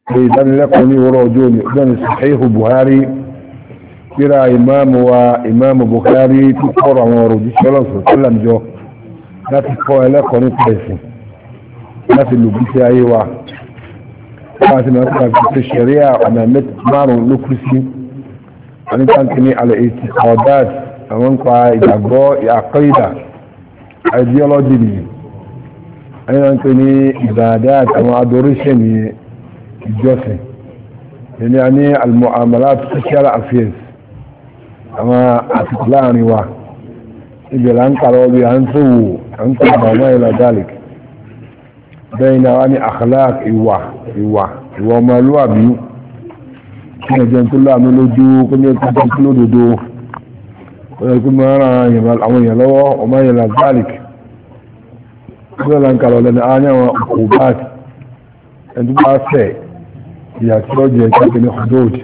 إذن لكم ورجوني إذن صحيح بخاري كرا إمام بخاري تقرأ ورجي صلى الله عليه وسلم جو لا تقرأ لكم نتبسي لا تلبسي أيوة فاتنا في الشريعة أنا مارو لكرسي أنا كنتني على اعتقادات أمانقى إجابة عقيدة ideology أنا كنتني إبادات أما adoration الجوسي يعني المعاملات social affairs أما أتقلاني واحد إذا لأنك روبي أنسو وما إلى ذلك بين أني أخلاق ومالوا بي كنا جنت الله ملوجو كنا جنت لودو ويكون معنا يمال أمين لو وما إلى ذلك إذا لأنك روبي أنا وعقوبات أنتم أسي يأتي يكون حدود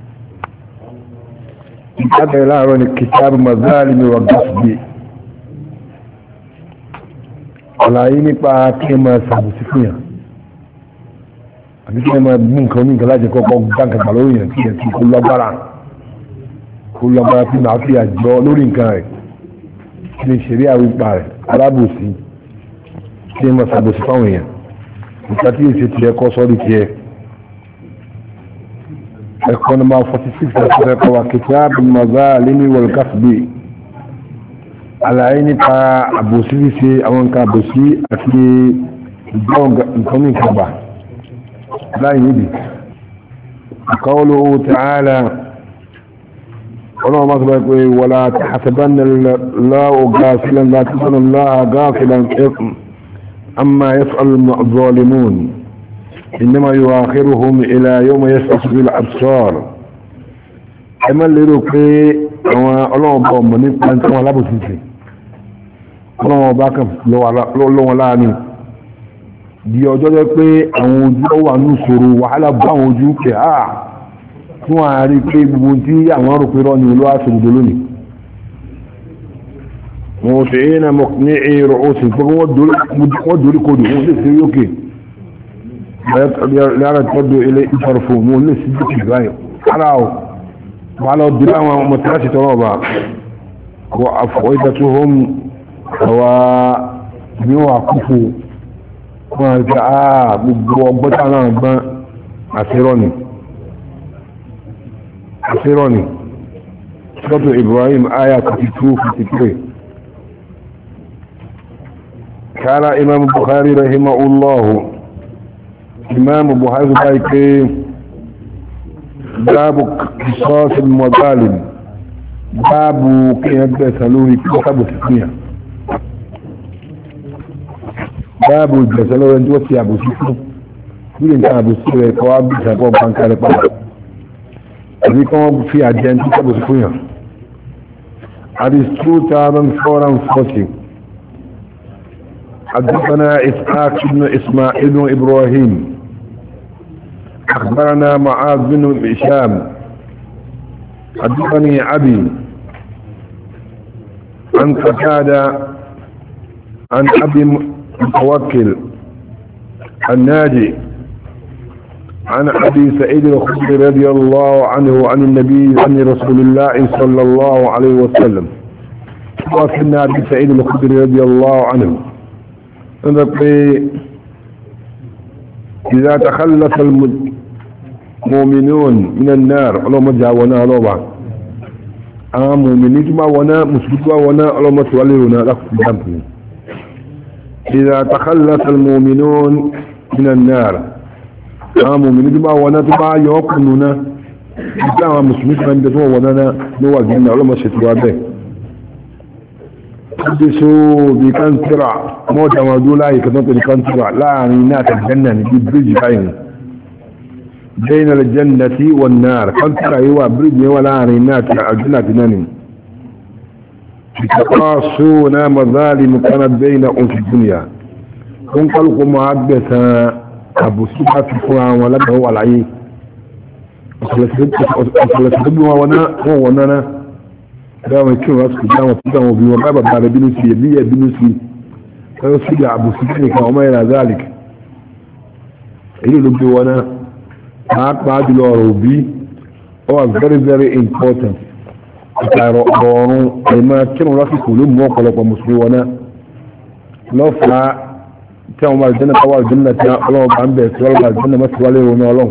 هذا يلعب الكتاب مظالم والقصد على ينبع كما سبسفيا àti kí ẹ máa mú nǹkan oníkan láti kọ́kọ́ dáǹkà gbà lórí yẹn kí ẹ ti kó lágbára tí màá fi àjọ lórí nǹkan rẹ̀ kí lè ṣeré àwípa rẹ̀ alábòsí kí ẹ máa ṣàbòsí fáwọn èèyàn nǹkan tí èsì tiẹ̀ kọ́ sọ́ọ́dì tiẹ̀ ẹ̀kọ́ nọ́mbà 46 àti ẹ̀kọ́ wa kitab al-mazalim wal-ghasb àlàyé nípa àbòsí ṣíṣe àwọn nǹkan àbòsí àti ìjọ nǹkan ní nǹkan gbà láì níbi qawluhu ta'ala ọlọ́run bá sọ pé wala tahsabanna Allahu ghafilan la tahsabanna Allaha ghafilan amma yaf'alu al-zalimun إنما يؤخرهم إلى يوم يشخص في الأبصار أما اللي يقول الله أبا مني أنت ولا بسيطة الله أبا كم لو ولا ني di ọjọ́ jẹ́ pé àwọn ojú wà ní ìṣòro wàhálà bá àwọn ojú pé fún àárí pé gbogbo tí àwọn rò pé rọ́ ni olówó àṣòrò lónìí wọ́n ṣe é na mọ̀ ní èrò òsì pé wọ́n dorí kodò wọ́n lè ṣe yókè لا تردوا إليه يصرفون ليس ذكي غاية حراو وعلى الدلاء ومتراسي ترابا وأفويدتهم وبيوع كفو وجاء بوابتنا عسيروني سورة إبراهيم آية 52 قال إمام البخاري رحمه الله إمام أبو حازم بايكي باب قصاص المظالم باب كي يبدأ سلوه كتاب التسمية باب الجسلوه انت وفي أبو سيسو يقول انت أبو سيسو يقواب بسيقواب بانكار بابا أبيكم في عجان كتاب التسمية حديث 2440 حدثنا إسحاق بن إسماعيل بن إبراهيم أخبرنا معاذ بن هشام حدثني أبي عن قتادة عن أبي متوكل الناجي عن أبي سعيد الخدري رضي الله عنه عن النبي عن رسول الله صلى الله عليه وسلم وكنا أبي سعيد الخدري رضي الله عنه إذا تخلص المؤمنون من النار اللهم جاونا لوبا مؤمنين ما ونا مسلمين ونا اللهم تولينا لك جنبنا إذا تخلص المؤمنون من النار مؤمنين ما ونا تبع يوقننا إذا مسلمين من دون ونا نواجهنا اللهم ستوابه حدثوا بكنترع موت ودولاي كنت بكنترع لا عنينات الجنة بريج بين الجنة والنار كنترع هو بريج ولا عنينات الجنة ناني يتقاصون مظالم كانت بينهم في الدنيا هم قلقوا معبثا أبو سبحة في القرآن ولم هو العيه أصلا سبحة هو ونانا dáwọn ikú rásìkò dáwọn tí dáwọn òbí wọn bá bàbá rẹ̀ bínú sí ẹbí ẹ̀ bínú sí ẹ̀rọ sí àbùsí nìkan ọmọ ìrìn àzáàlìk èyí ló gbé wọn náà pàápàá jùlọ ọ̀rọ̀ òbí ó wà very very important ìtàrọ̀ ọ̀run àìmọ́ kírun lásìkò ló mú ọ̀pọ̀lọpọ̀ mùsùlùmí wọn náà lọ́fàá tí àwọn àjẹ́nà káwà àjẹ́nà tí ọlọ́wọ́ bá ń bẹ̀ tí ọlọ́wọ́ àjẹ́nà mọ́ sí wálé wọn ọlọ́run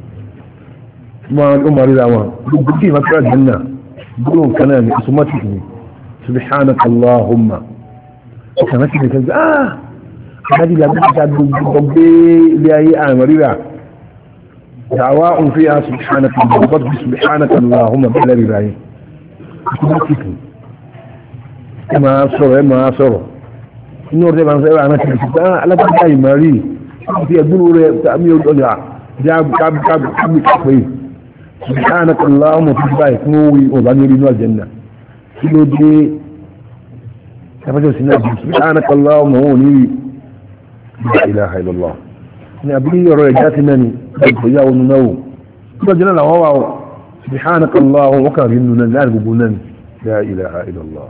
ó máa ríra wọn gbogbo kí ìmọ̀ kíra àjẹ́nà gbogbo nǹkan náà ní automatic ni subhanaka allahumma ọkàn náà ti lè kẹjọ kájí làbíkà gbogbo gbé ilé ayé àmọ́ ríra دعواء فيها سبحانك اللهم سبحانك اللهم بلا رأي automatic ما أصره النور ده بنزل أنا كده أنا بدي ماري في أقول له تأمين الدنيا جاب كاب كفي سبحانك اللهم في بايك نوي وبني لنا الجنة كيلو دي تفجر سناجي سبحانك اللهم هو ني لا إله إلا الله أنا أبلي رجعتني يا ونو بجنا له هو سبحانك اللهم وكرمنا لا نقولنا لا إله إلا الله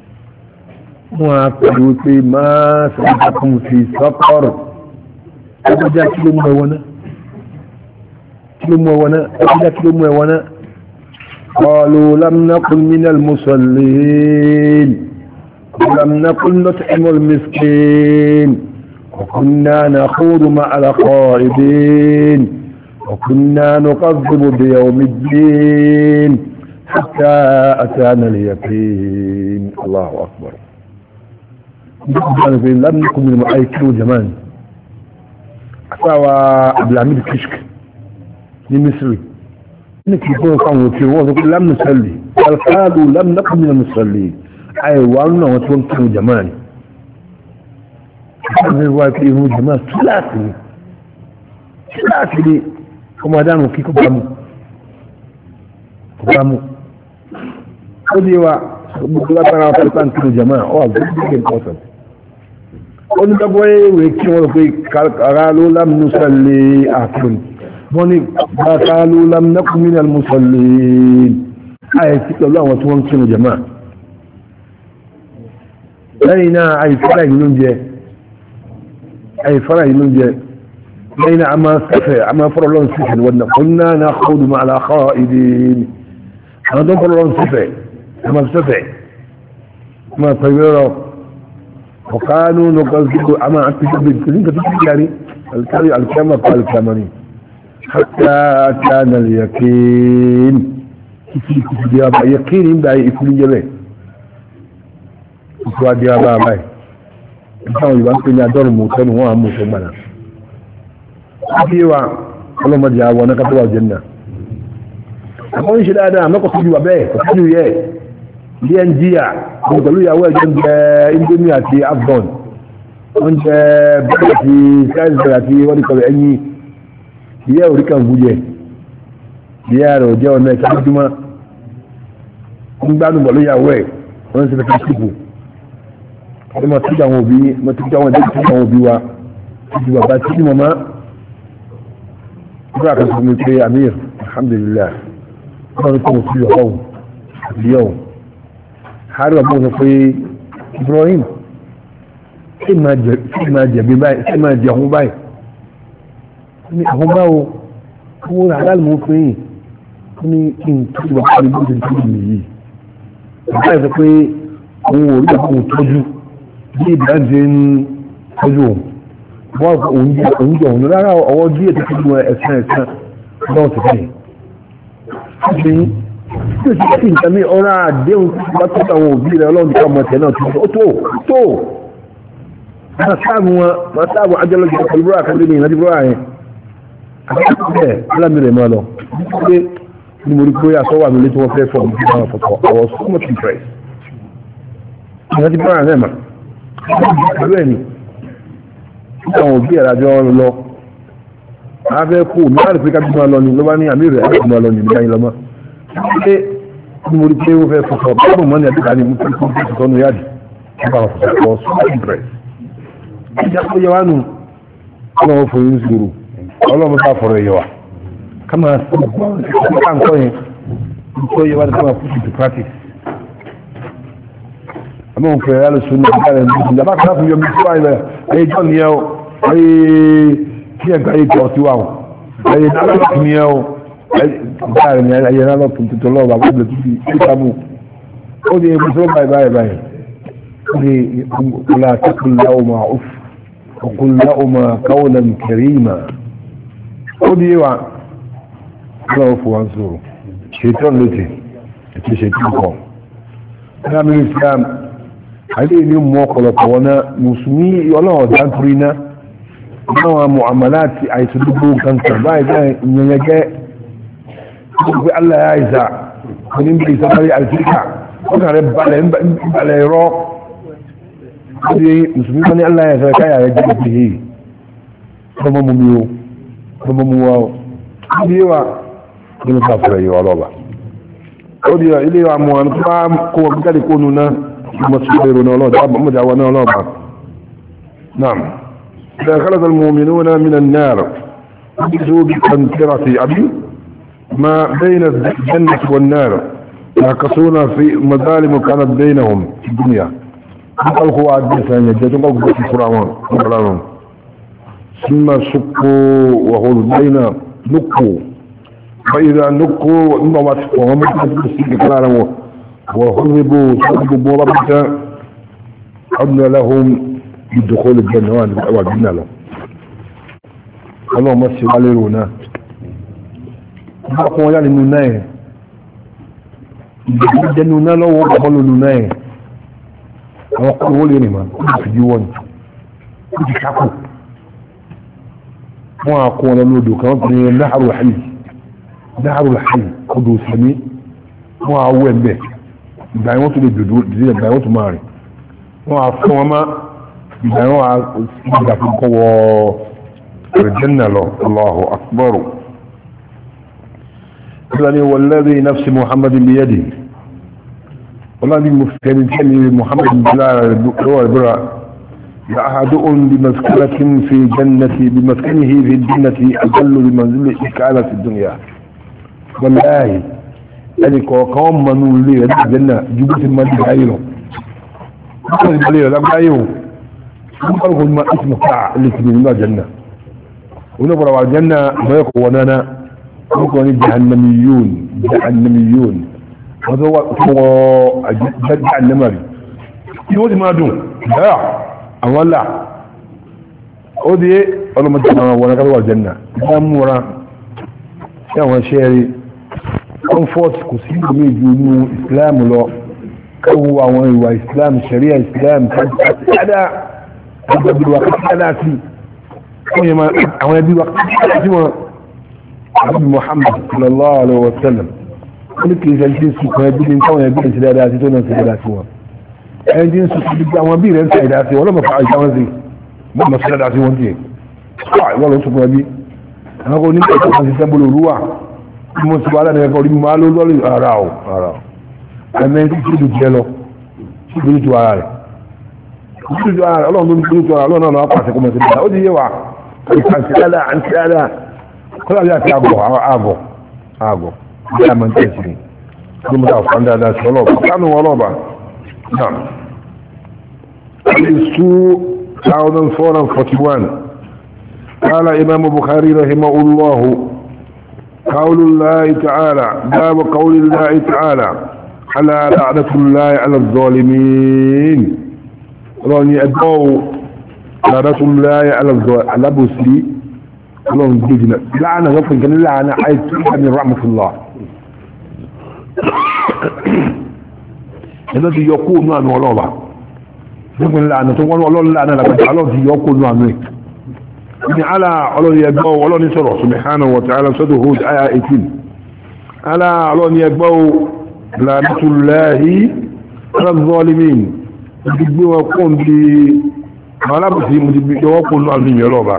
وقالوا ما سبقكم في سقر أبدا كلهم وانا قالوا لم نكن من المصلين ولم نكن نطعم المسكين وكنا نخوض مع الخائضين وكنا نكذب بيوم الدين حتى أتانا اليقين الله أكبر لم نكن من المؤيكين زمان أساوى عبد العميد الكشك من مصري انك يكون قاموا في وضع لم نصلي قالوا لم نكن من المصلين أي وانا وتوكلوا جمالي هذا الواقع هو جمال ثلاثي كما دانوا كيكو بامو وديوا بقولاتنا وطلقان كيلو جماعة very important قلنا بقوي ويكيوا قالوا لم نصلي أكل بني قالوا لم نكن من المصلين أي كيكو الله وطلقان كيلو جماعة لينا أي فرع ننجي لينا عما فرلون سفن قلنا نأخذ مع الخائدين أنا دون فرلون سفن ما طيبيرو وكانوا نقذب عما عتجب بالكلين كتبتاني الكامة قال الكامني حتى كان اليقين كيف ديابا يقين باي يكون جبه كيف ديابا باي ìtàwọn ìbá ń pè ní adọ́rùn mú tẹ́nu wọn àmú tó gbànà bí wa ọlọ́mọdé àwọn ọ̀nà kátó wà jẹ́nà àwọn ń ṣe dáadáa mẹ́kọ̀ tó ju wà bẹ́ẹ̀ kò tó ju yẹ dngia wọn pẹ̀lú ìyàwó ẹ̀jẹ̀ ń jẹ indomie àti afghan wọ́n jẹ bẹ́ẹ̀ àti skyler àti wọ́n ní kọ̀ọ̀lẹ̀ ẹ̀yìn ìyẹ́ orí kan gúnjẹ ìyẹ́ rẹ̀ ò jẹ́ ọ̀nà ẹ̀ka lójúmọ́ ń gbádùn pẹ̀lú ìyàwó ẹ̀ wọ́n ń ṣe fẹ́ síkù ma tuja àwọn òbí ma tuja àwọn ẹ̀dẹ́ tuja àwọn òbí wa tuju bàbá tuju mama nígbà kan sọ mi pé amir alhamdulillah wọ́n ní kò mọ̀ sí ọ̀hún àti yẹ̀wò harry wa mọ̀ sọ pé Ibrahim ṣé máa jẹ̀bi báyìí ṣé máa jẹ ọ̀hún báyìí ní àwọn báwo owó àdáàlì mọ̀ pé ní kí n tuju bàbá mi bó ti tuju mi yìí bàbá yìí sọ pé òun ò rí bàbá òun tọ́jú bí ìdájẹ́ ń tọ́jú wọ́n oúnjẹ òun rárá ọwọ́ díẹ̀ tó tọ́jú ẹ̀sán lọ́wọ́ tó fẹ́ ṣe yí tí ó ti kí nǹkan ní ọ̀rá àdéhùn tí wọ́n tó àwọn òbí rẹ̀ ọlọ́run ká mọ̀ tẹ̀ náà tó máa sáàbù ajọ́lọ́jọ́ pẹ̀lú búrọ̀ àkàndé ní ìrántí búrọ̀ àyẹn àkàndé alámi rẹ̀ máa lọ pé ní mo rí pé àsọ́wà mi lé tí wọ́n fẹ́ fọ́ mi fún àwọn fọ́tọ̀ àwọn so much impressed ìrántí búrọ̀ àyẹn mà pẹ̀lú ẹni àwọn òbí ẹ̀rájọ́ lọ afẹ́ kú ní àrí pé kájú máa lọ ní ló bá ní àmì rẹ̀ ẹ̀kọ́ máa lọ ní ìgbà yìí lọ́mọ́ ṣe ní mo rí pé ó fẹ́ fọ́sọ̀ bọ́ọ̀bù mọ́ ní àdúgbà ní mú kí ó fi sọ́nù yáàdì nípa ọ̀fọ̀sọ̀ ọ̀ super impress ìjà tó yẹ wá nù ọlọ́wọ́ fún yín sùúrù ọlọ́wọ́ bá fọ̀rọ̀ yẹ wa ká máa sọ ká nǹkan yẹn tó yẹ wá ní ká máa put into practice àmọ́ òun fẹ̀rẹ̀ yálò sùn náà nígbà rẹ̀ ní ìjàmbá kan fún yọmi sí wáyé rẹ̀ ẹ̀yẹ jọ́ nìyẹn o ẹ̀yẹ kí ẹ̀ka yẹ kí ọtí wà o أي نعلق مياه دارني أي نعلق تطلع بعض التي يسمو ودي بسرعة باي باي ودي ولا تقل لهما أف وقل لهما قولا كريما ودي لا أف وانصره شيطان لتي شيطان قوم نعم الإسلام عليه اليوم موقع وانا مسلمي ولا دانترينا نوع معاملات اي تدبو كان سرباي ده ينجا في الله عايزة من بي سفري الفكا وكان رب على يروق دي مسلمي من الله عايزة كايا يجب به ثم مميو ثم مواو دي وا دي سفري والله ودي الي واموان كما قوة بكالي يكونونا مصيرون الله مدعونا الله نعم إذا خلص المؤمنون من النار يجزوا بقنطرة أبي ما بين الجنة والنار يعكسون في مظالم كانت بينهم في الدنيا يقلقوا عدد ثانية يقلقوا في القرآن ثم سقوا وهو بين نقوا فإذا نقوا وهم يتبسوا وهربوا صدقوا ربك عدنا لهم بدخول الجنة وعدنا لهم اللهم مسي علينا بقوا يعني ننايه الجنة لو وقفوا ننايه وقالوا لي ما في ديوان كنت شاكو ما أقول لودو كمان النحر الحي نحر الحي خذوا سمي ما أول به ìgbàyàwó tó lè dòdò ìdílé ìgbàyàwó tó máa rìn wọ́n á fún wọn má ìgbàyàwó ìgbà fún kọ́ wọ aljanna lọ Allahu akbar ìlànà walladhi nafsi Muhammadin biyadihi والله مفتن كلمة محمد هو البرع لأحدؤ بمسكنة في جنة بمسكنه في الجنة أقل بمنزل إكالة في الدنيا والله يعني قوم منو لي الجنة جبت المال بعينه قال لي لا بعينه قال ما اسمه ساعة اللي تبين الله جنة ونبرا على الجنة ما يقوننا يكون جهنميون هذا هو جهنمي يودي ما دون لا اولا اودي انا ما جنا وانا قالوا الجنة امورا يا شيري comfort kò sí ìgbòmí ìjònú islam lọ káwọ àwọn ìwà islam sharia islam kádà ẹgbẹ̀bí wa kádà sí àwọn ẹbí wa kádà sí wọn abu muhammad sallallahu alaihi wa sallam wọ́n ní kìí ṣe tí ń sùkọ́ ẹbí ní káwọn ẹbí ń ṣe dáadáa sí tó náà ṣe dáadáa sí wọn ẹni tí ń sùkọ́ bí àwọn bí rẹ̀ ń ṣe dáadáa sí wọn lọ́mọ fàájá wọn sí wọ́n mọ̀ sí dáadáa sí wọn tiẹ̀ wọ́n lọ sùkọ́ ẹbí àwọn kò ní kí ẹ̀kọ́ kan ti sẹ́bùlù rúwà mo ti wà lẹ́nu ẹ̀kọ́ orí mi máa ló lọ́lẹ̀ ara ọ̀ ẹ̀mẹ́ tí kí ló jẹ́ lọ sí ìdójú tó ara rẹ̀ ìdójú ara rẹ̀ ọlọ́run ló ń dójú tó ara ọlọ́run náà pàṣẹ kọmọ sí ìdá ó di yé wa àti dáadáa kọ́lá bí àti àgọ̀ bí a máa ń tẹ̀sí ni ló mú dáa fún dáadáa sí ọlọ́ọ̀bà kánú ọlọ́ọ̀bà náà hadith 2441 قال إمام بخاري رحمه الله قول الله تعالى باب قول الله تعالى على لعنة الله على الظالمين راني أدعو لعنة الله على بسلي اللهم بجنا لعنة غفل كان لعنة عايز من رحمة الله الذي يقول نوع ولوبا يقول لعنة والله لعنة لك الله يقول نوع إن على الله يقبو الله نسره سبحانه وتعالى سده آية 18 على الله يقبو لعنة الله على الظالمين يقبو ويقوم بغلبة يقول له عظيم يلوبا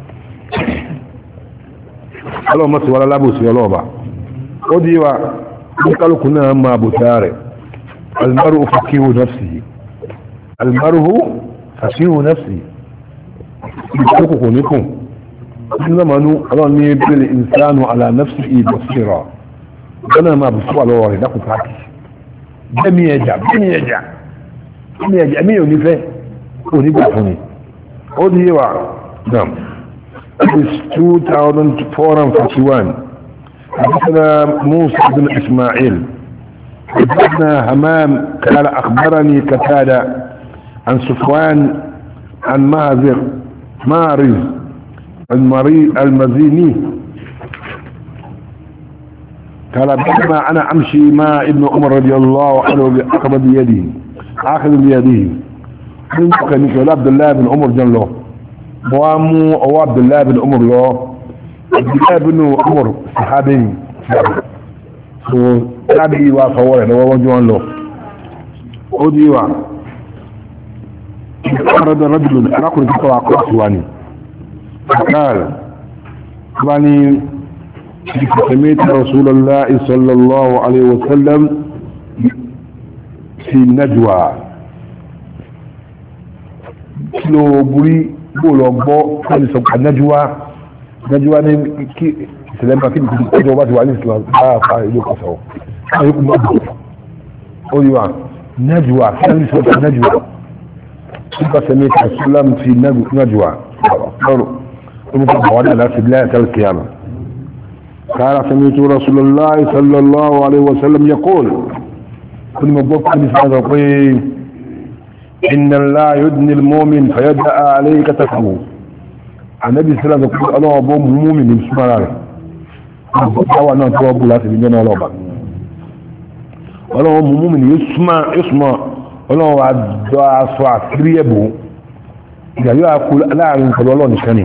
الله ما سوى لابوس يلوبا وديوا قالوا كنا ما بتاري المرء فكيه نفسه المرء فكيه نفسه يتركه لكم إنما أراني بالإنسان على نفسه بصيرا أنا ما بصوى لوري لكم فاكس جميع يجع مين ينفع ونبع فني ودي نعم 2441. حدثنا موسى بن إسماعيل حدثنا همام قال أخبرني قتادة عن صفوان عن مارز المزيني قال بينما أنا أمشي مع ابن عمر رضي الله عنه أخذ بيده كان عبد الله بن عمر جن له موامو أو عبد الله بن عمر له عبد الله بن عمر صحابي تابعي وصوره له وجوان له أوديوا أرد رجل أراكم تقرأ قرآن قال واني سمعت رسول الله صلى الله عليه وسلم في النجوى كيلو بري بولو بو كان يسمى النجوى ني كي سلام كي كيلو بات وعلي الاسلام يلو قصو يكون ايوا نجوى كان يسمى النجوى سمعت رسول الله في النجوى المفضل على سبيل القيامه قال سمعت رسول الله صلى الله عليه وسلم يقول كل مبوك بسعادة إن الله يدني المؤمن فيدعى عليه كتفه النبي صلى الله عليه وسلم يقول الله أبو مؤمن بسم الله دعوة أنه توابه لا تبيننا الله الله مؤمن يسمع الله عدى صعب كريبه إذا يقول لا أعلم قد الله نشاني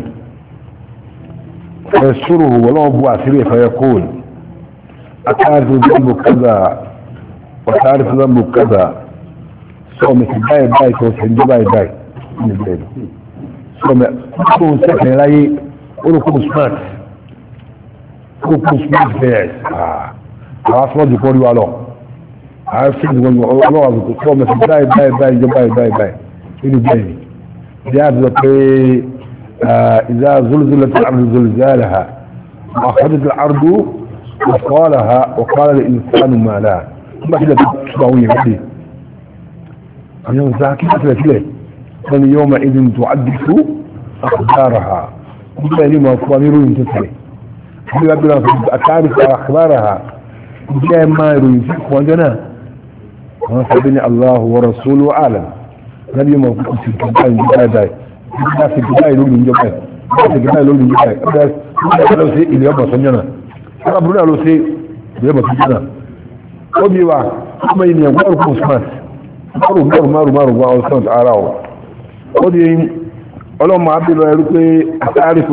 فيسره والله أبو عسيري فيقول أتعرف ذنبك كذا وتعرف ذنبك كذا صومك باي توسعين باي من البيت صومك كون سكن لاي ولكم سمات فيعيش خلاص رجل قولي والله عارف سيد الله صومك باي من البيت جاب ذكي إذا زلزلت الأرض زلزالها وأخذت الأرض وقال الإنسان ما لا ما كده تسويه فيه اليوم ذاكي مثل كده يومئذ تعدف أخبارها كل ما فضلوا ينتسلي أتعرف أخبارها جاء ما يرويسك وجنا وصبني الله ورسوله أعلم هذا يوم أقول في الكتاب في الجبال لون الجبال في الجبال لون الجبال لو سي اللي يبقى صنعنا ربنا لو سي يبقى صنعنا ودي وا ما يني غوركم اسمات مارو وصلت عراو ودي ولو ما عبد الله يقول أتعرف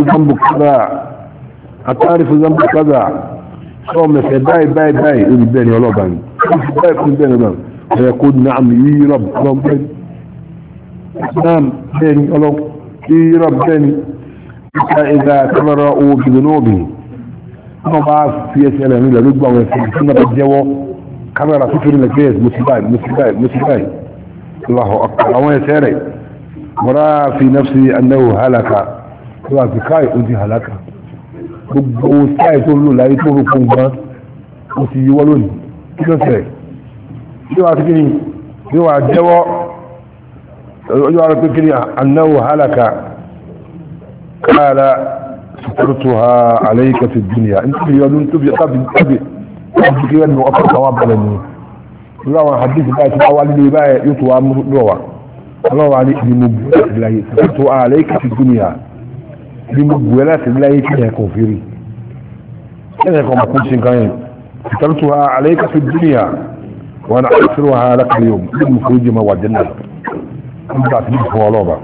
ذنب كذا صوم في باي يبني ولا بني باي فيقول نعم يا رب نعم بني ولو في ربني إذا تبرأوا بذنوبه ما بعث في سلام إلى رجبة ويسلسلنا بالجوة كاميرا تفر لكيس مسيباي الله أكبر أولا يساري ورأى في نفسي أنه هلك وفي كاي أنت هلك وساي تقول له لا يتوه كونبا وسيولون كيف ساي يوعى تكني يوعى الجوة يعرف أنه هلك قال سترتها عليك في الدنيا انت يقولون تبي انه افضل ثواب لني الله حديث بقى اول بقى يطوى مروه الله عليك بمبولات الله سترتها عليك في الدنيا بمبولات الله كده كفري كده يكون ما كنتش كاين سترتها عليك في الدنيا وانا اكثرها لك اليوم بالمخرج ما وجدنا انت تعرف هو لوبا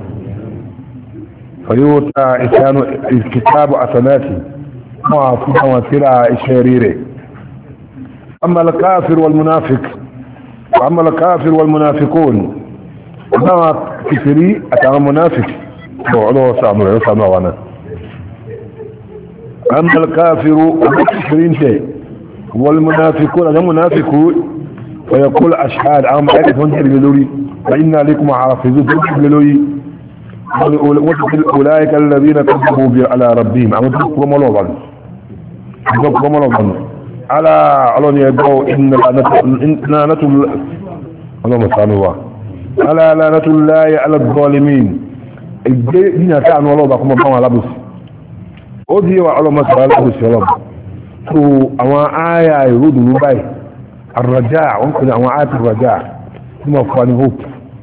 فيوتى الكتاب أسناتي ما فيها وسيلة الشريرة أما الكافر والمنافقون أما كفري أتعامل منافق وعلوه سامنا وانا أما الكافر الكفرين شيء والمنافقون أنا منافقون فيقول أشهاد أما أعرف وانجر للوري فإنا لكم حافظون للوري أولئك الذين كذبوا على ربهم أما تذكروا ملوبا على يدعو إن لعنة اللهم صل على ألا لعنة الله على الظالمين الدين كان ملوبا كما بما لبس ó di wa ọlọ́mọ sọ̀rọ̀ aláàbò sí ọlọ́mọ tó àwọn àyà ìròdù ló báyìí àrọ̀já àwọn kò ní àwọn àyà àrọ̀já tí wọ́n fọ́ ní hope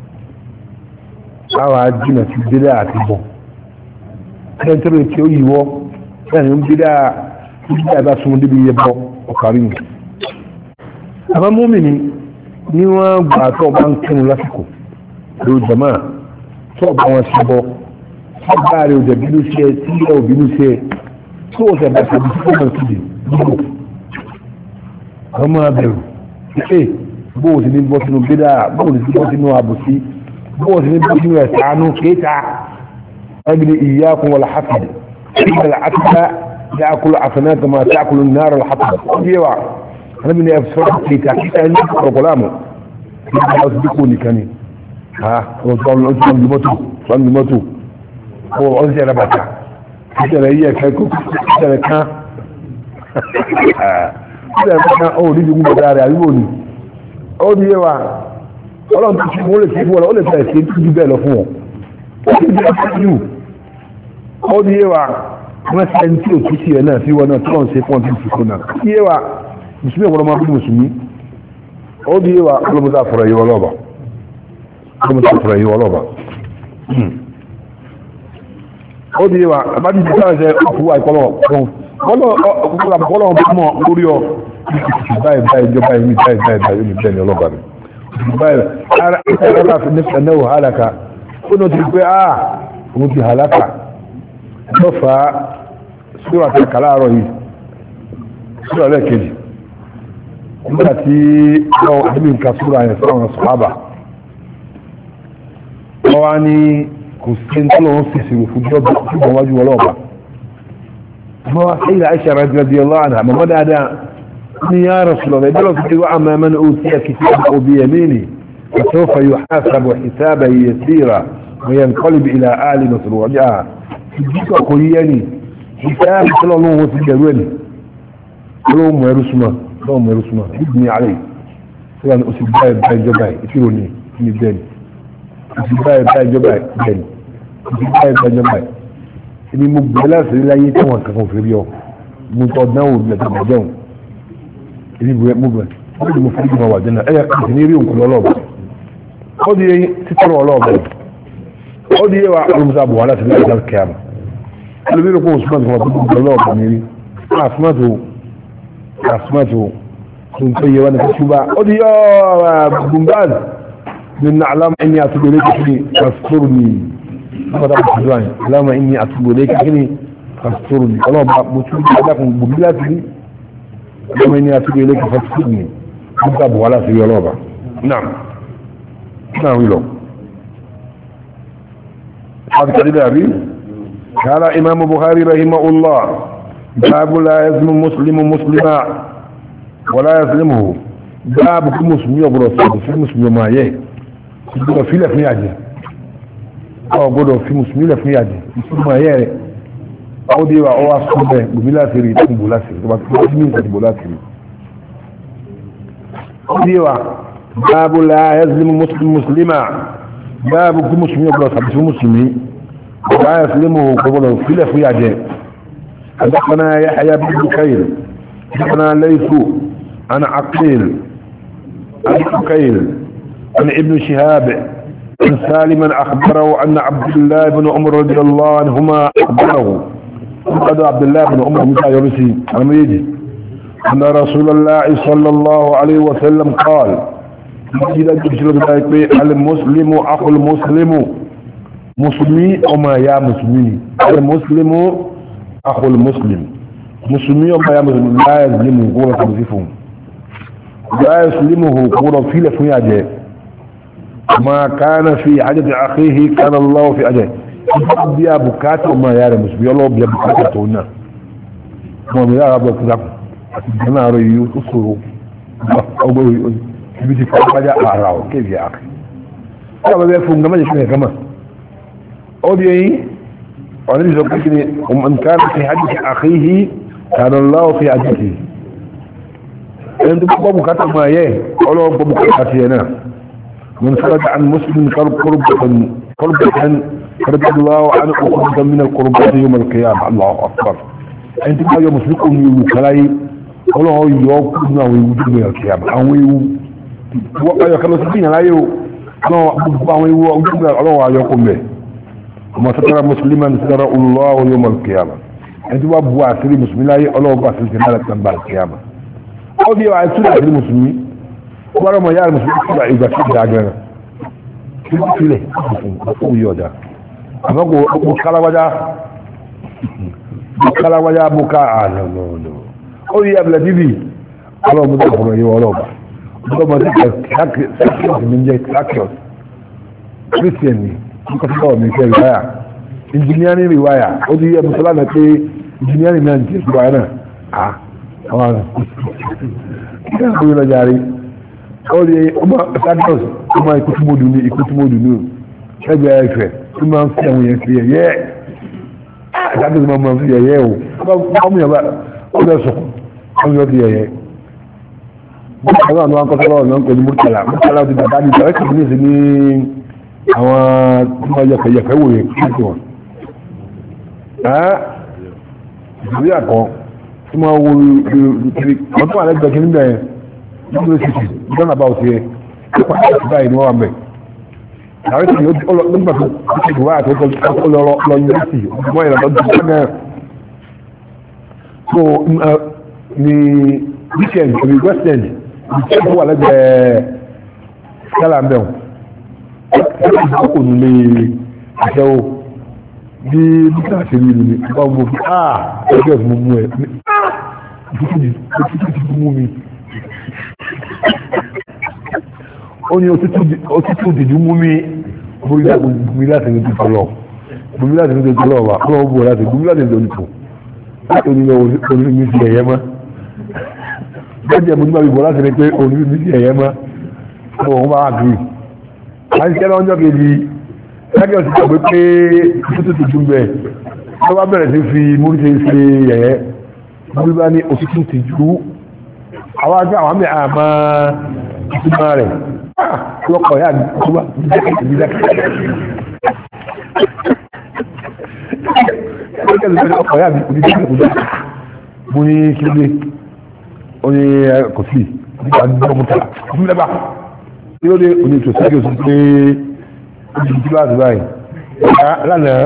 àwọn ajínà ti délé àti bọ̀ ẹ̀ńtẹ́rẹ̀ tí ó yíwọ́ ẹ̀yìn ń dídá ìdíjà bá súnmọ́ débi iye bọ́ ọ̀kárí ni àmọ́ mùmínì ní wọ́n gbà tó bá ń kírun lásìkò ló jàmá tó bá wọn sí bọ́ tó bá rẹ̀ òjò bínú sí ẹ tí ilẹ̀ òbínú sí ẹ tó ọ̀sẹ̀ bá tàbí tó kọ́ síbi dúró àwọn máa bẹ̀rù pé bóò sí ní bọ́ sínú bídà bóò sí bọ́ sínú àbòsí bóò sí ní bọ́ sínú ẹ̀sánú kéta ẹgbẹ̀rẹ̀ ìyákun wal hasad ìgbẹ̀rẹ̀ àtúntà يأكل عفنات كما تأكل النار الحطب ديوا أنا من أفسر كيتا كيتا إني أقولامه كيتا أصدقوني كاني ها وصل الأسلام لموتو هو أنزل ربطة كيتا لهي كيكو كيتا لكا كيتا لكا أو نيجي مو بداري أيوني أو ديوا ọlọ́run tó ṣe mú lè ṣe fún ọ lè fẹ́ ṣe tó jù bẹ́ẹ̀ lọ fún ọ ó di yé wa wọ́n ṣe ẹni tí ò kí sí ẹ̀ náà sí wọn náà tí wọ́n ṣe fún ọdún ìṣòro náà kí yé wa mùsùlùmí ọ̀pọ̀lọpọ̀ máa bí mùsùlùmí ó di yé wa ọlọ́mọdé àfọ̀rọ̀ yìí ọlọ́ba ó di yé wa àbájú ti sáà ṣe ọ̀fù àìkọ́lọ̀ ọ̀pọ̀lọpọ̀ mọ̀ lórí ọ báyìí ìjọba yìí báyìí bẹ́ẹ̀ ni ọlọ́ba rẹ̀ báyìí ara ìtàlára fi nífẹ̀ẹ́ náà hálàkà ó náà ti pé òun ti hálàkà lọ́fà síwà tí kàláàrọ̀ yìí síwà lẹ́ẹ̀kejì nígbà tí wọ́n ẹ̀mí nǹkan súra yẹn sọ́rọ̀ wọn sọ́ábà wọ́n wá ní kò sí ní tọ́lọ̀ wọn fèsì rò fún jọ́bọ̀ wájú ọlọ́ọ̀bà wọ́n wá sí ilẹ̀ Aisha radiyallahu anha àmọ́ dáadáa ní ya Rasulullah ẹgbẹ́ lọ́sí tí wọ́n àmọ́ man utiya kitabahu biyaminihi fasawfa yuhasabu hisaban yasira wa yanqalibu ila ahlihi masruura ìjíkọ̀ kò yí ẹni ìfẹ́ àmìsílọ̀ lóhun ti gẹ̀rú ẹni lóhun mọ̀ ẹrú súnmọ́ ìgbìyàn ààrẹ tí wọ́n sì bá ìjọba ìfìrò ní bẹ́ẹ̀ni sì bá ìjọba bẹ́ẹ̀ni sì bá ìjọba ibi mo gbé láti láyé tí wọ́n kankan fèrè ọ mo tọ́ náwó lẹ́tọ̀ àjẹun ibi mo bẹ̀ ó di mo fi ìgbìmọ̀ wà jẹ́nà ẹ̀yà kìí ní rí òǹkùn ọlọ́ọ̀bà ó di títọ́rọ̀ ọlọ́ọ̀bà ó di yẹwà ọlọ́mọdé àbò wà láti láyé láti kẹ́yàmà alùbílẹ̀ kó osùmọ́ tó wà tó gbogbo ọlọ́ọ̀bà nírí asmatu tó ń tó yẹ wà ní kúbá ó di yọ gumbaz من نعلم إني أتوب إليك كني فاسترني هذا بسدواني علام إني أتوب إليك كني فاسترني الله بطول لكم ببلاتي علام إني أتوب إليك فاسترني كتاب ولا سبيل الله نعم يلو هذا كذلك أبي قال إمام بخاري رحمه الله باب لا يظلم مسلم مسلما ولا يظلمه باب كل مسلم يبرس في مسلم ما يه gbọ́dọ̀ fílẹ̀ fún yàjẹ́ gbọ́dọ̀ fi musulmi lẹ̀ fún yàjẹ́ ìsúnmọ̀ ẹ̀yẹ́ rẹ̀ ó dé wa ọwá súnbẹ̀ gbòmí láti rí tó ń bò láti rí tó bá tó ní ìgbà ìbò láti rí ó dé wa báàbù láyázlimu muslima báàbù kí musulmi ọgbọ̀dọ̀ tàbí fún musulmi láyázlimu gbọ́dọ̀ fílẹ̀ fún yàjẹ́ حدثنا يحيى بن بكير حدثنا ليث عن عقيل عن عقيل عن ابن شهاب عن سالما أخبره أن عبد الله بن عمر رضي الله عنهما أخبره قال عبد الله بن عمر متى يرسي أن رسول الله صلى الله عليه وسلم قال المسلم أخو المسلم مسلمي وما يا مسلمي المسلم أخو المسلم مسلمي وما يا مسلم لا يظلمه قولة مزيفهم لا يسلمه قولة في لفنيا جاء ما كان في حاجة أخيه كان الله في أجل بيا بكاته وما يارى مسلم الله بيا بكاته هنا ما يارى بكاته أنا رأيو تصروا أو بيجي فاجأ أعراه كيف يا أخي أنا بيفهم كما يشبه كما أوديي وأنا بيزوجني ومن كان في حاجة أخيه كان الله في أجله أنت بكاته ما يه الله بكاته هنا من خرج عن مسلم قربة فرد الله عنه قربة من القربات يوم القيامة الله أكبر ẹni tí wọ́n yọ mùsùlùmí kò ní ewu kàláyé ọlọ́run yọ kúrò àwọn ewu tó gbẹ̀yà kí àwọn ewu ayọ̀ kan lọ sí ìyàn láyé o gbogbo àwọn ewu ọlọ́run ayọ̀ kò mẹ́ ọmọ sọ́tara mùsùlùmí ní sọ́tara olùlọ́wọ́ yóò mọ̀ kíyàmà ẹni tí wọ́n bu àṣírí mùsùlùmí láyé ọlọ́run bá àṣírí tẹ̀lé àti àgbà kíyàmà ó bí wàá tún àṣírí mùsùlùmí wọ́n rọ̀ mọ̀ yára mùsùlùmí kúrò ìgbà tí ìdá agbára kí wọ́n filẹ̀ fún yọ̀ ọ̀dà àmọ́ kò káláwájá mú ká àná ó yí abúlé bíbí ọlọ́run mú dàgbọ̀rọ̀ yìí ọlọ́ọ̀bà ọlọ́mọ sí sakios mi jẹ́ sakios christian ni wọ́n kọ́ sí mi fẹ́ rìwáyà engineering rìwáyà ó ti yẹ musola náà pé engineering náà ti rìwáyà náà àwọn kí náà kó yẹ lọ jàre ó di ọmọ sakios ọmọ ìkútùmọ́dù ní ẹgbẹ́ ẹ̀fẹ̀ tó máa ń fi àwọn yẹn fi ẹ̀yẹ́ sakios máa ń fi ẹ̀yẹ́ o ọmọ yẹn bá ó bẹ sọkùn ọmọ yẹn fi ẹ̀yẹ́ àwọn àwọn akọ́sọ́lọ́ ọ̀nà ń pè ní múrtàlá ti bàbá ní ìtàrẹ́ kìí ní sí ní àwọn tí wọ́n yẹ̀fẹ̀ wòye kí wọ́n ìsìnkú àkọ́ tí wọ́n wo kiri àwọn tó wà lẹ́gbẹ̀ẹ́ kí níbẹ̀ nígbà tí ìjọba bá òsì ẹ̀ nípa ìsìnkú báyìí ni wọ́n wà mẹ́ àwọn tí nígbà tó ti wá àti ọkọ̀ lọ yunifásitì ọmọ ìrànlọ́ tó náà so ní weekend àbí west end ìṣẹ́ wà lẹ́gbẹ̀ẹ́ skala ń bẹ̀rù ìṣẹ́kò nílé àṣẹ́wò bí nígbà ṣe rí ní ọba mú fi ẹgbẹ́ fún mú ẹ̀ òtútù ti mú mi ó ní òtútù dìjú mú mi borí láti ní tuntun lọ borí láti ní tuntun lọ wà ọlọ́wọ́ bú láti borí láti ní tuntun láti onílẹ̀ onílẹ̀ ti ẹ̀yẹ mọ́ bẹ́ẹ̀ mo ní bàbí bọ́ láti rí pé onílẹ̀ ti ẹ̀yẹ mọ́ ọ̀hún bá gírí a ń ṣẹ́ lọ́jọ́ kejì lágbẹ́ ọ̀sẹ̀ tàbí pé òtútù ti dùn bẹ́ẹ̀ tó bá bẹ̀rẹ̀ sí fi múrí ṣe ẹ̀yẹ múrí bá ní òtútù ti jù àwọn àjọ àwọn àmì àmà ìtumọ̀ rẹ̀ lọ́kọ̀ yá àdúgbò ọkọ̀ yá àdúgbò mo ní kí ló dé ó ní kò sí àdúgbò mọ́tàlá fún lẹ́bàá kí ló dé ó ní tòṣì kí o sì pé ó ti di láti báyìí lánàá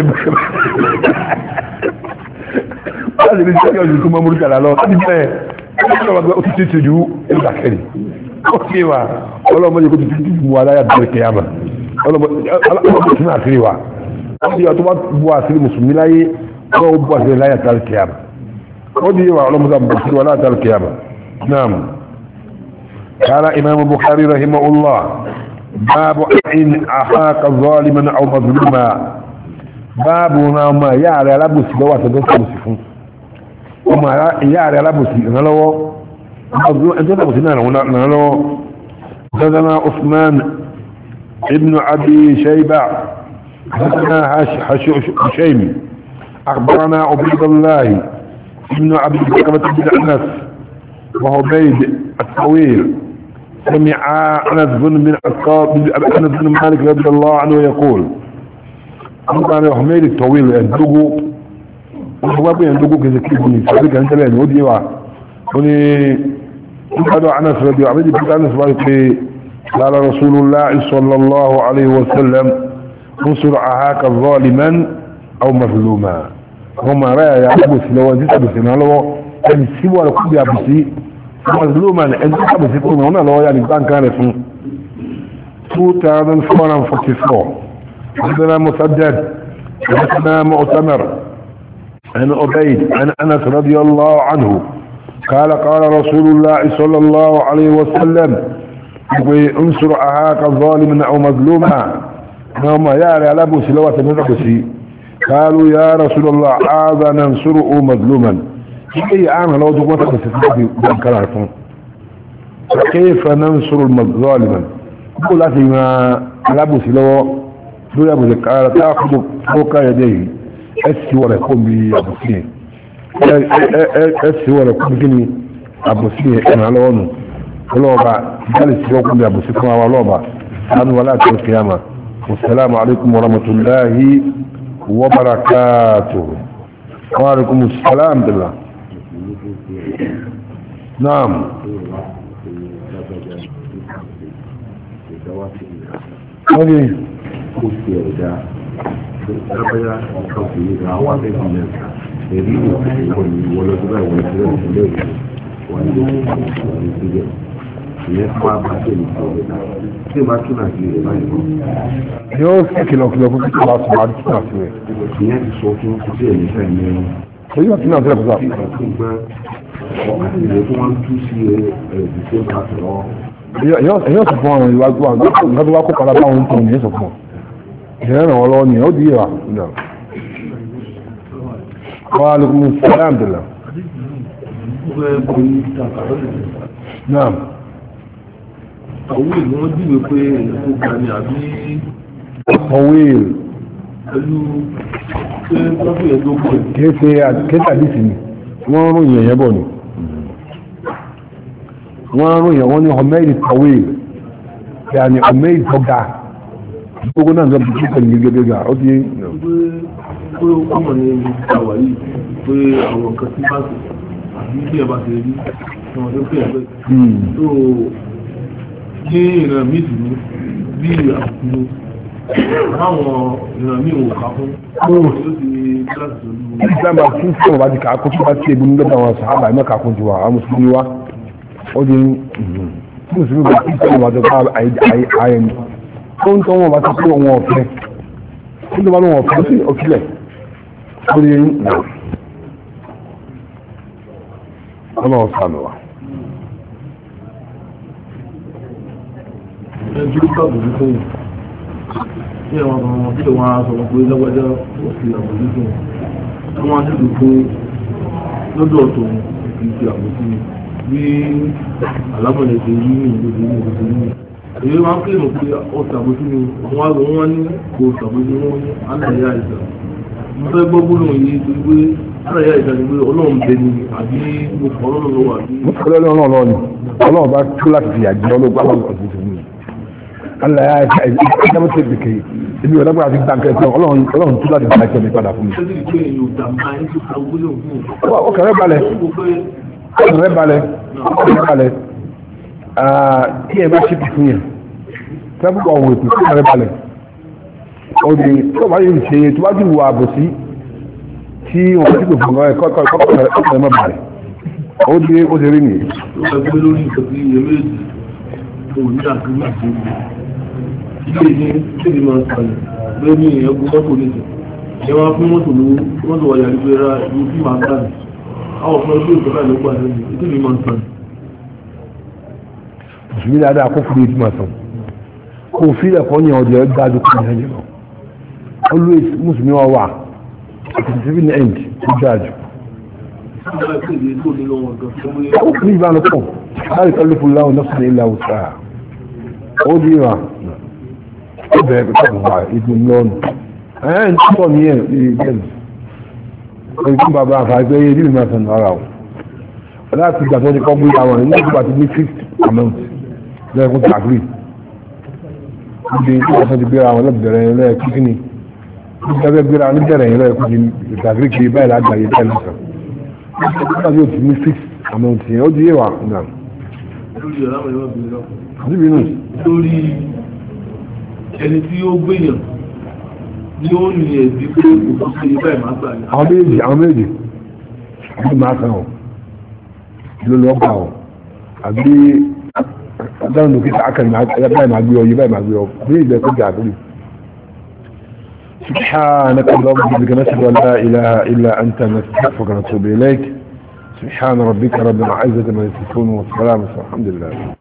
láti rí sẹ́kẹ̀ ọ̀sìn tó mọ́ mọ́tàlá lọ láti bẹ́ẹ̀ ó ti tètè ju ẹ̀ka kẹ́rì ó kí wa ọlọ́mọdé kò ti tètè mú aláyà bẹ̀rẹ̀ kẹ́yàmà ọlọ́mọdé tún àṣírí wa ó di ọtọ́ bá bu àṣírí mùsùlùmí láyé ọlọ́wọ́ bu àṣírí láyà tàrí kẹ́yàmà ó di wa ọlọ́mọdé bu àṣírí wa láyà tàrí kẹ́yàmà naam قال إمام البخاري رحمه الله باب إن أخاك ظالما أو مظلوما باب ما يعرى لبس دوات دوات مسفون وما يعرى لبس نلو مظلوم أنت لبس نلو حدثنا عثمان ابن أبي شيبة حدثنا هشيم أخبرنا عبيد الله ابن أبي بكر بن أنس وعبيد الطويل سمع أنس بن مالك رضي الله عنه يقول كان حميد الطويل يندقوا وحبابه يندقوا كذا كيفني فذلك أنت لين ودي وني قالوا أنس رضي الله عنه قال رسول الله صلى الله عليه وسلم انصر أخاك ظالما أو مظلوما هما رأي يا أبو سلوى زيت بسنا له كان سوى لكم يا أبو مظلوما انت حبس يكون هنا لو يعني كان اسمه 2444 حدثنا مسدد حدثنا مؤتمر عن عبيد عن انس رضي الله عنه قال قال رسول الله صلى الله عليه وسلم انصر اخاك ظالما او مظلوما هم يا لابو سلوات من قالوا يا رسول الله هذا ننصره مظلوما كيف عامل لو دقوة تستفيد بأنكارهم كيف ننصر الظالما يقول لك ما لابس لو دول أبو ذكارة تأخذ فوق يديه أسي ولا يكون بأبوسيه أسي ولا يكون بني أبوسيه أنا لونه ولوبا جالس يكون بأبوسيه كما ولوبا أن ولا القيامة والسلام عليكم ورحمة الله وبركاته وعليكم السلام بالله. نعم. اوكي. yóò sì kìlọ̀kìlọ̀ fún kíkọ́ láti máa dìkì náà sílẹ̀. ìyẹn ti sọ fún kí ẹ̀ nífẹ̀ ní èyí wà tí náà sílẹ̀ fún ìgbà àti ilẹ̀ tí wọ́n tú sí ẹ̀ẹ́dì tó bá tẹ̀lọ́. èyí sọ fún àwọn ìwà gbọ́ nǹkan tó wá kó padà báwọn tó ní sọ fún ọ ìṣẹ̀lẹ̀ ràn wọ́n lọ́wọ́ ni ó di ìwà náà. wa alaikum salam billah. naam. àwọn ìlú wọn dìbò pé èèyàn tó ga ni àbí. ọ̀wéèl. pẹ̀lú pé tọ́jú ẹ̀ tó pọ̀. kéèké àdìsí ni wọ́n rún ìyẹn yẹn bọ̀ ni wọ́n rún ìyẹn wọ́n ní ọmẹ́rì ọ̀wéèl yàní ọmẹ́rì tó ga gbogbo náà lọ bí pẹ̀lú gẹ́gẹ́gẹ́ ó ti. pé ó kọ́mọ̀ ní àwà yìí pé àwọn nǹkan tí bá àbí bí ẹ bá ṣe rí ọmọ tó pè é pé. tó ní ìran míì dùn ní bí àbùkù àwọn ìran míì wò ká fún ó ti kíláàsì tó ní. ìgbàgbà tí sọ̀rọ̀ bá ti kà á kó tó bá ti ebi nígbà àwọn sàhábà ẹ̀mọ́ kà kún ju wa àwọn mùsùlùmí wa ó di mùsùlùmí bá ti sọ̀rọ̀ bá ti kọ́ ààyè ni tó ń tọ́ wọn bá ti kó wọn ọ̀fẹ́ tó ń tọ́ wọn ọ̀fẹ́ sí òkìlẹ̀ ó di ọlọ́wọ́ sànù wa. ẹjú káàbù ní fún ní àwọn ọmọ tí wọ́n á sọ pé lọ́gbọ́dá ó fi àbòjú fún wọn wọ́n á dìbò pé lọ́dọ̀ ọ̀tọ̀ kì í fi àbòjú bí alámọ̀lẹ̀ ṣe rí ní ìgbòsí ní ìgbòsí ní èyí máa ń pè mọ̀ pé ó ṣàbòjú ni wọ́n á lọ wọ́n ní kò ṣàbòjú wọn ní àlàyé àìsàn mo fẹ́ gbọ́ gbólóhùn yìí torí pé àlàyé àìsàn ni pé ọlọ́run bẹ ni àbí mo fọ́ ọlọ́run lọ́wọ́ àbí. mo fọ́ ọlọ́run lọ́wọ́ ni ọlọ́run bá tú láti fi àjẹ́ ọlọ́gbà lọ́wọ́ ọ̀sìn tó ní Allah ya yi ita mutu da kai ibi wadda ba fi danka ẹ̀sọ́ ọlọ́run tó láti báyìí tẹ̀lé padà fún mi. ọkàrẹ́ balẹ̀ ọkàrẹ́ balẹ̀ ọkàrẹ́ balẹ̀ tí ẹ bá ṣe pì fún yẹn tẹ́bùkọ̀ ọ̀wọ̀ ètò ọkàrẹ́ balẹ̀ òdì tó bá yìí ṣe tó bá jù wà àbòsí tí wọ́n ti pè fún ọkàrẹ́ mọ́ balẹ̀ ó di rí nìyí. ilé ní ṣébi máa sàlẹ̀ bẹ́ẹ̀ ní ẹgbẹ́ mọ́tò nìkan ẹ wá fún mọ́tò wáyà ní pẹ́ra ìlú tí máa gbà ní àwọn ọ̀pọ̀ ẹgbẹ́ ìjọba ìlú gbà ní ìtẹ́bi máa sàlẹ̀. mùsùlùmí dáadáa kó fún mi tí máa sàn kó fi ẹ̀kọ́ yẹn ọ̀dẹ̀ ẹ̀ dájú kó ní ẹ̀jẹ̀ lọ always mùsùlùmí wa wà at the civil end tó dájú. ó fi ìbánu pọ̀ láì kọ́ ló fún láwọn náà ilẹ̀ àwùjọ ó di wa ó bẹ̀rẹ̀ pẹ̀lú àwọn ìdí lọ́nù ẹ̀ ń tọ́ ní ẹ̀ ìgbẹ́lù ojú bàbá àfàgbé yé nílùú máa sọ̀nà ara ọ̀ láti gbà tó ní kọ́ gbé àwọn ìlú ìgbà tí ní fifth amount lẹ́ẹ̀kún tàgírí ibi tí wọ́n sọ ti gbéra àwọn lẹ́bẹ̀rẹ̀ lẹ́ẹ̀kún kí ni ìgbàgbé gbéra níbẹ̀rẹ̀ yẹn lẹ́ẹ̀kún ti tàgírí kiri báyìí lágbàáyé bẹ́ẹ̀ lọ́sàn nígbà tí ó ti ní fifth amount yẹn ó di yé wa nà. lórí ẹni tí ó gbéyàn ni ó ní ẹ̀bí pé kò sí ibà ìmá gbà ní. àwọn méjì àbí máa kàn ọ́ ló lọ́ gbà ọ́ àbí adáhùn lókè tí akẹ́ni báyìí máa gbé ọ yìí báyìí máa gbé ọ bí ìgbẹ́ tó jà lórí. سبحانك اللهم وبحمدك نشهد ان لا اله الا انت نستغفرك ونتوب اليك سبحان ربك رب العزه عما يصفون والسلام الحمد لله.